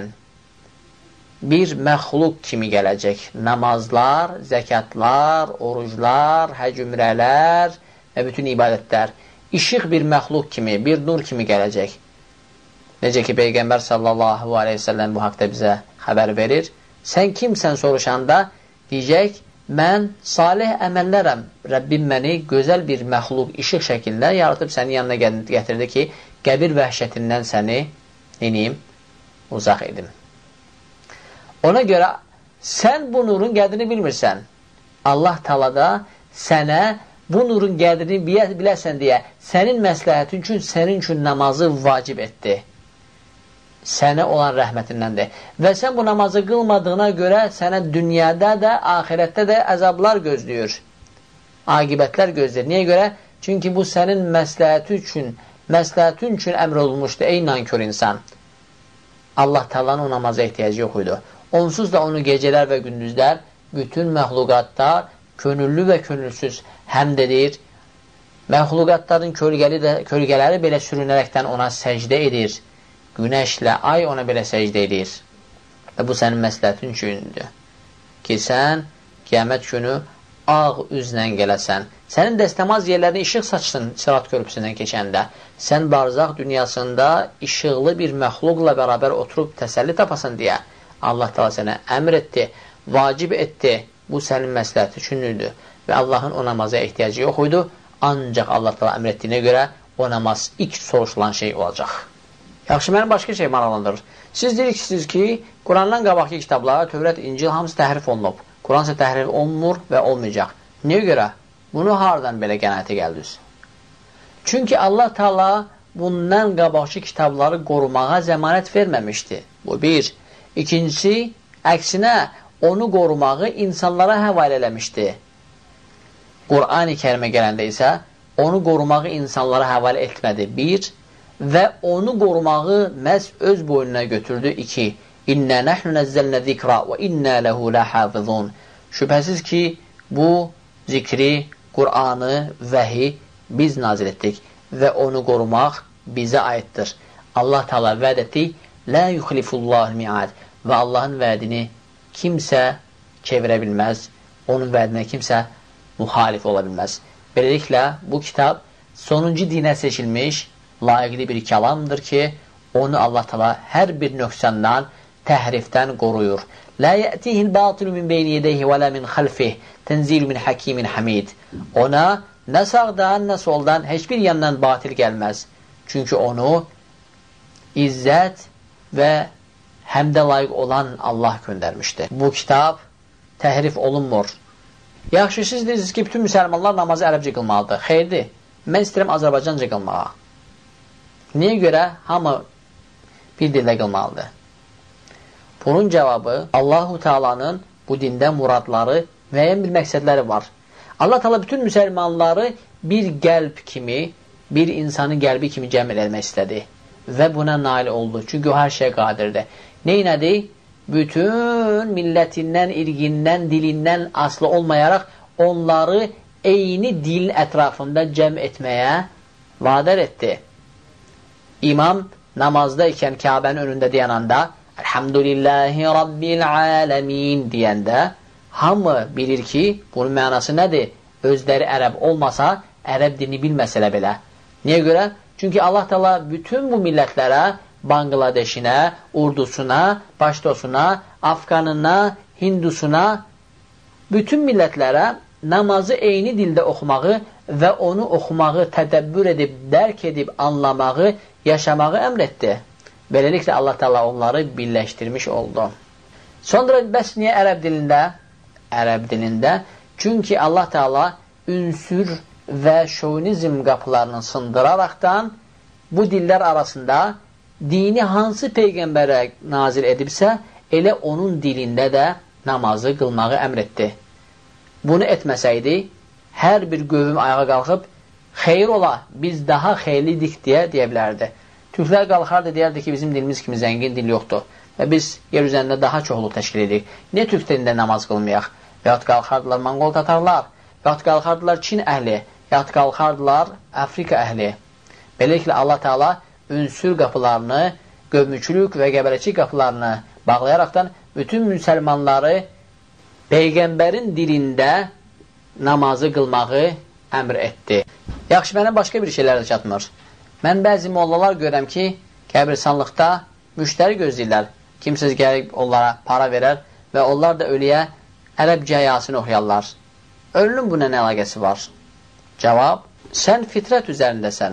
[SPEAKER 1] bir məxluq kimi gələcək. Namazlar, zəkatlar, oruclar, həcümrələr və bütün ibadətlər. İşıq bir məxluq kimi, bir nur kimi gələcək. Necə ki, Peyğəmbər sallallahu aleyhi ve sellem bu haqda bizə xəbər verir. Sən kimsən soruşanda deyəcək, mən salih əməllərəm. Rəbbim məni gözəl bir məxluq, işıq şəkildə yaratıb sənin yanına gətirdi ki, qəbir vəhşətindən səni uzaq edim. Ona görə sən bu nurun qədrini bilmirsən. Allah Teala da sənə bu nurun qədrini biləsən deyə sənin məsləhətin üçün, sənin üçün namazı vacib etdi. Sənə olan rəhmətindəndir. Və sən bu namazı qılmadığına görə sənə dünyada da, ahirətdə də əzablar gözləyir. Aqibətlər gözləyir. Niyə görə? Çünki bu sənin məsləhətin üçün əmr olunmuşdu, ey nankör insan. Allah Teala'nın o namaza ehtiyacı yox idi. Onsuz da onu gecələr və gündüzlər bütün məxluqatlar könüllü və könülsüz həmd edir. Məxluqatların kölgələri belə sürünərəkdən ona səcdə edir. Günəşlə ay ona belə səcdə edir. Və bu sənin məsləhətin üçündür. Ki sən qiyamət günü ağ üzlə gələsən. Sənin dəstəmaz yerlərini işıq saçsın Sirat körpüsündən keçəndə. Sən barzaq dünyasında işıqlı bir məxluqla bərabər oturub təsəlli tapasan deyə Allah təala sənə əmr etdi, vacib etdi. Bu sənin məsləhəti üçündür və Allahın o namaza ehtiyacı yox idi. Ancaq Allah təala əmr etdiyinə görə o namaz ilk soruşulan şey olacaq. Yaxşı, mənim başqa şey maraqlandırır. Siz deyirsiniz ki, Qurandan qabaqki kitablar, Tövrət, İncil hamısı təhrif olunub. Quran isə təhrif olunmur və olmayacaq. Niyə görə? Bunu haradan belə qənaətə gəldiniz? Çünki Allah Teala bundan qabaqki kitabları qorumağa zəmanət verməmişdi. Bu bir. İkincisi, əksinə onu qorumağı insanlara həvalə eləmişdi. Qur'an-ı Kərimə gələndə isə onu qorumağı insanlara həvalə etmədi. Bir. Və onu qorumağı məhz öz boynuna götürdü. İki. İnnə nəhnu nəzzəlnə zikra və innə ləhu ləhafizun. Şübhəsiz ki, bu zikri, Qur'anı, vəhi biz nazil etdik və onu qorumaq bizə aiddir. Allah Teala vəd etdi, lə yuxlifullah mi'ad və Allahın vədini kimsə çevirə bilməz, onun vədinə kimsə müxalif ola bilməz. Beləliklə, bu kitab sonuncu dinə seçilmiş, layiqli bir kəlamdır ki, onu Allah Teala hər bir nöqsandan, təhrifdən qoruyur. Lə yətihil batilu min beyni yedeyhi və lə min xalfih, tənzilu min hakimin hamid. Ona nə sağdan, nə soldan, heç bir yandan batil gəlməz. Çünki onu izzət və həmdə layiq olan Allah göndərmişdir. Bu kitab təhrif olunmur. Yaxşı, siz deyirsiniz ki, bütün müsəlmanlar namazı ərəbcə qılmalıdır. Xeyirdir, mən istəyirəm Azərbaycanca qılmağa. Niyə görə hamı bir dildə qılmalıdır? Bunun cavabı, Allah-u Teala'nın bu dində muradları, müəyyən bir məqsədləri var. Allah Teala bütün müsəlmanları bir qəlb kimi, bir insanın qəlbi kimi cəmr etmək istədi və buna nail oldu. Çünki o hər şeyə qadirdir. Neynədi? Bütün millətindən, irqindən, dilindən asılı olmayaraq onları eyni dil ətrafında cəm etməyə vadar etdi. İmam namazda ikən Kəbənin önündə dayananda Elhamdülillahi Rabbil Alemin deyəndə hamı bilir ki, bunun mənası nədir? Özləri ərəb olmasa, ərəb dilini bilməsələ belə. Niyə görə? Çünki Allah Teala bütün bu millətlərə, Bangladeşinə, Urdusuna, Başdosuna, Afganına, Hindusuna, bütün millətlərə namazı eyni dildə oxumağı və onu oxumağı tədəbbür edib, dərk edib, anlamağı, yaşamağı əmr etdi. Beləliklə Allah Teala onları birləşdirmiş oldu. Sonra bəs niyə ərəb dilində? Ərəb dilində, çünki Allah Teala ünsür və şovinizm qapılarını sındıraraqdan bu dillər arasında dini hansı peyğəmbərə nazil edibsə, elə onun dilində də namazı qılmağı əmr etdi. Bunu etməsəydi, hər bir qövüm ayağa qalxıb, xeyir ola, biz daha xeyirlidik deyə bilərdi. Türklər qalxardı, deyərdi ki, bizim dilimiz kimi zəngin dil yoxdur və biz yer üzərində daha çoxluq təşkil edirik. Niyə türk dilində namaz qılmayaq? Vəyət qalxardılar Monqol tatarlar, vəyət qalxardılar Çin əhli, vəyət qalxardılar Afrika əhli. Beləliklə Allah Teala ünsür qapılarını, qövmüçülük və qəbələçi qapılarını bağlayaraqdan bütün müsəlmanları Peyğəmbərin dilində namazı qılmağı əmr etdi. Yaxşı, mənə başqa bir şeylər də çatmır. Mən bəzi mollalar görəm ki, qəbirstanlıqda müştəri gözləyirlər. Kimsiz gəlib onlara para verər və onlar da ölüyə ərəbcə həyasını oxuyarlar. Ölünün buna nə əlaqəsi var? Cavab, sən fitrət üzərindəsən.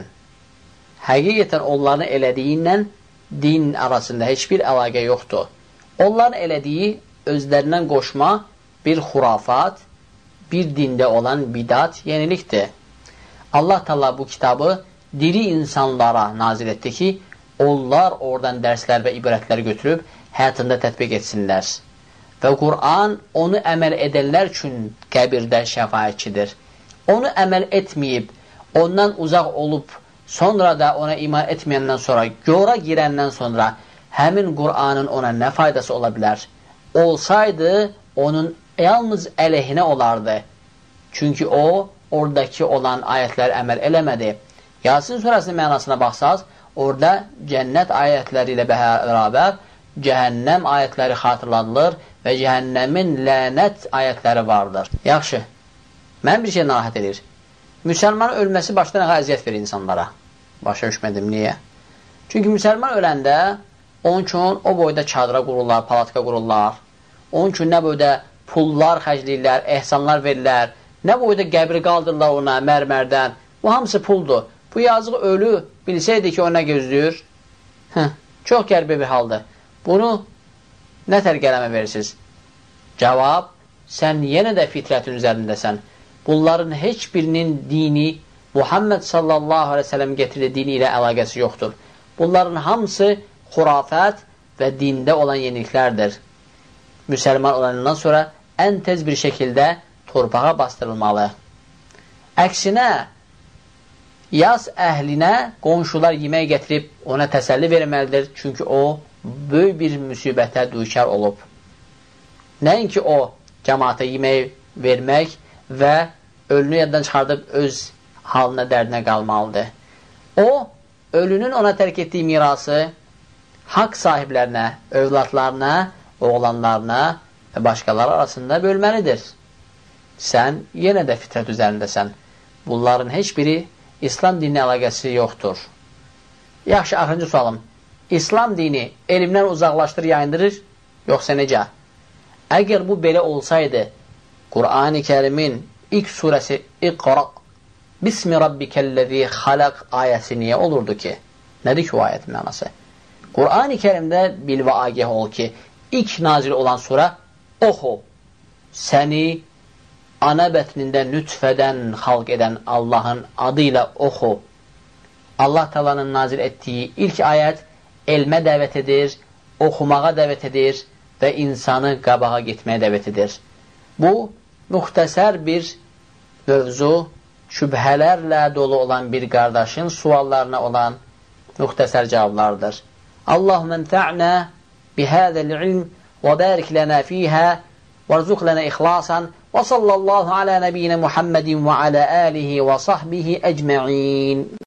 [SPEAKER 1] Həqiqətən onların elədiyindən din arasında heç bir əlaqə yoxdur. Onların elədiyi özlərindən qoşma bir xurafat, bir dində olan bidat, yenilikdir. Allah Teala bu kitabı diri insanlara nazil etdi ki, onlar oradan dərslər və ibrətlər götürüb həyatında tətbiq etsinlər. Və Qur'an onu əməl edənlər üçün qəbirdə şəfaətçidir. Onu əməl etməyib, ondan uzaq olub, sonra da ona iman etməyəndən sonra, yora girəndən sonra həmin Qur'anın ona nə faydası ola bilər? Olsaydı, onun yalnız əleyhinə olardı. Çünki o, oradakı olan ayətlər əməl eləmədi. Yasin surəsinin mənasına baxsaq, orada cənnət ayətləri ilə bərabər cəhənnəm ayətləri xatırlanılır və cəhənnəmin lənət ayətləri vardır. Yaxşı,
[SPEAKER 2] Mən bir şey narahat edir. Müsəlman ölməsi başdan ayağa əziyyət verir insanlara. Başa düşmədim, niyə? Çünki müsəlman öləndə onun üçün o boyda çadıra qururlar, palatka qururlar. Onun üçün nə boyda pullar xərcləyirlər, ehsanlar verirlər. Nə boyda qəbri qaldırırlar ona mərmərdən. Bu hamısı puldur. Bu yazıq ölü bilsəydi ki, o nə gözləyir? Çox qəribə bir haldır. Bunu nə tərqələmə verirsiniz? Cavab, sən yenə də fitrətin üzərindəsən. Bunların heç birinin dini Muhammed sallallahu aleyhi ve sellem getirdiği dini ilə əlaqəsi yoxdur. Bunların hamısı xurafət və dində olan yeniliklərdir. Müsəlman olanından sonra ən tez bir şəkildə torpağa bastırılmalı. Əksinə, yaz əhlinə qonşular yemək gətirib ona təsəlli verməlidir. Çünki o, böyük bir müsibətə düçar olub. Nəinki o, cəmaata yemək vermək və ölünü yaddan çıxardıb öz halına, dərdinə qalmalıdır. O, ölünün ona tərk etdiyi mirası haqq sahiblərinə, övladlarına, oğlanlarına və başqaları arasında bölməlidir. Sən yenə də fitrət üzərindəsən. Bunların heç biri İslam dini əlaqəsi yoxdur. Yaxşı, axırıncı sualım. İslam dini elmdən uzaqlaşdırır, yayındırır, yoxsa necə? Əgər bu belə olsaydı, Qur'an-ı Kərimin ilk surəsi İqra, Bismi Rabbikəl-ləzi xalaq ayəsi niyə olurdu ki? Nədir ki o ayətin mənası? Qur'an-ı Kərimdə bil və agah ol ki, ilk nazil olan surə oxu, səni ana bətnində nütfədən xalq edən Allahın adı ilə oxu. Allah Taala'nın nazil etdiyi ilk ayət elmə dəvət edir, oxumağa dəvət edir və insanı qabağa getməyə dəvət edir. Bu, müxtəsər bir mövzu, şübhələrlə dolu olan bir qardaşın suallarına olan müxtəsər cavablardır. Allahümme enfa'na bihâzel ilm və barik lana fîhə və rzuq lana ixlasan və sallallahu ala nebiyyina Muhammedin və ala alihi və sahbihi ecma'in.